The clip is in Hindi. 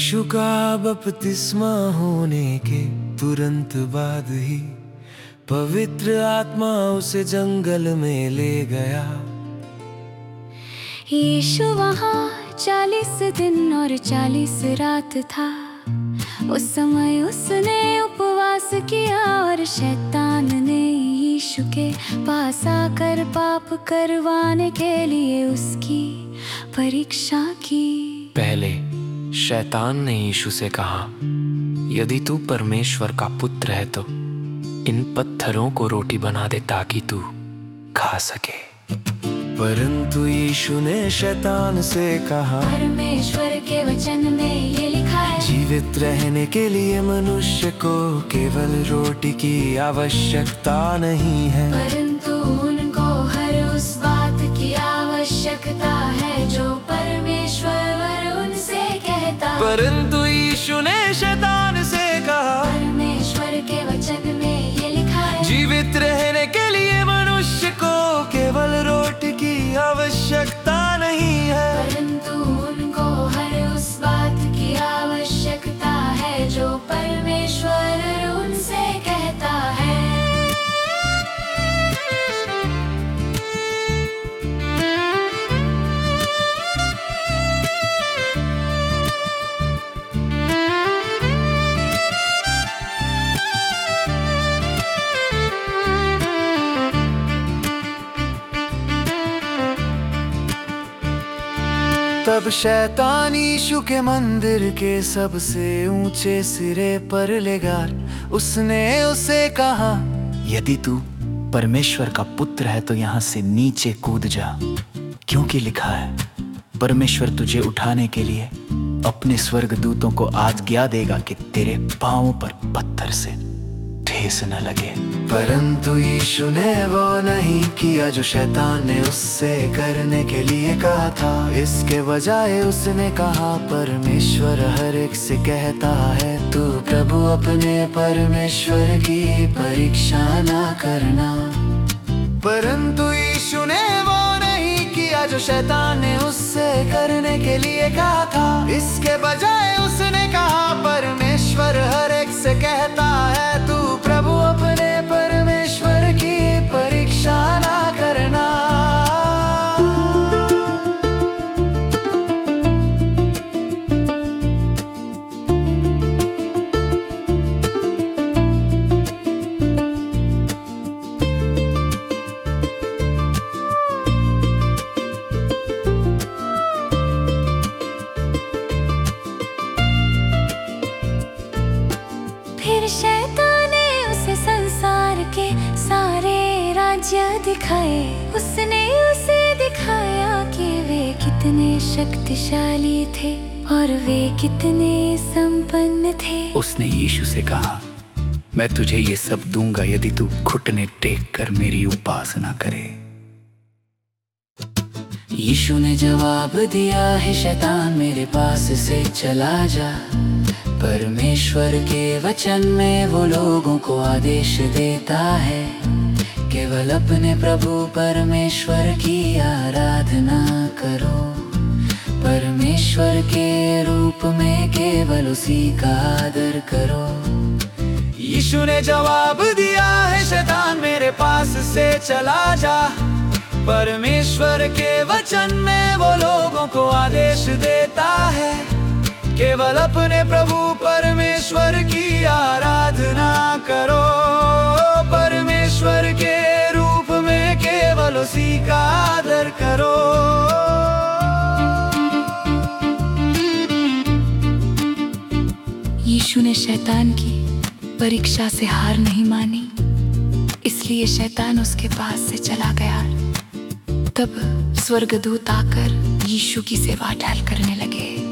यीशु का बपतिस्मा होने के तुरंत बाद ही पवित्र आत्मा उसे जंगल में ले गया। यीशु वहाँ 40 दिन और 40 रात था। उस समय उसने उपवास किया और शैतान ने यीशु के पास आकर पाप करवाने के लिए उसकी परीक्षा की। पहले शैतान ने यीशु से कहा, यदि तू परमेश्वर का पुत्र है तो इन पत्थरों को रोटी बना दे ताकि तू खा सके। परंतु यीशु ने शैतान से कहा, परमेश्वर के वचन में ये लिखा है, जीवित रहने के लिए मनुष्य को केवल रोटी की आवश्यकता नहीं है, परंतु उनको हर उस बात की आवश्यकता है जो परमेश्वर उनसे कहता। परंतु यीशु ने शैतान से कहा, परमेश्वर के वचन में ये लिखा है, जीवित रहने के लिए मनुष्य को केवल रोटी की आवश्यकता नहीं है, परंतु उनको हर उस बात की आवश्यकता है जो परमेश्वर उनसे कहता है। तब शैतान यीशु के मंदिर के सबसे ऊंचे सिरे पर ले गया। उसने उसे कहा, यदि तू परमेश्वर का पुत्र है तो यहाँ से नीचे कूद जा, क्योंकि लिखा है, परमेश्वर तुझे उठाने के लिए अपने स्वर्गदूतों को आज्ञा देगा कि तेरे पांवों पर पत्थर से ठेस न लगे। परंतु यीशु ने वो नहीं किया जो शैतान ने उससे करने के लिए कहा था। इसके बजाय उसने कहा, परमेश्वर हर एक से कहता है, तू प्रभु अपने परमेश्वर की परीक्षा ना करना। परंतु यीशु ने वो नहीं किया जो शैतान ने उससे करने के लिए कहा था। इसके बजाय उसने कहा, परमेश्वर हर एक से कहता है, तू प्रभु अपने परमेश्वर की परीक्षा ना करना। फिर शैतान ने उसे संसार के सारे राज्य दिखाए। उसने उसे दिखाया कि वे कितने शक्तिशाली थे और वे कितने संपन्न थे। उसने यीशु से कहा, मैं तुझे ये सब दूंगा यदि तू घुटने टेक कर मेरी उपासना करे। यीशु ने जवाब दिया, है शैतान मेरे पास से चला जा। परमेश्वर के वचन में वो लोगों को आदेश देता है, केवल अपने प्रभु परमेश्वर की आराधना करो। परमेश्वर के रूप में केवल उसी का आदर करो। यीशु ने जवाब दिया, है शैतान मेरे पास से चला जा। परमेश्वर के वचन में वो लोगों को आदेश देता है, केवल अपने प्रभु परमेश्वर की आराधना करो। परमेश्वर के रूप में केवल उसी का आदर करो। यीशु ने शैतान की परीक्षा से हार नहीं मानी, इसलिए शैतान उसके पास से चला गया। तब स्वर्गदूत आकर यीशु की सेवा टहल करने लगे।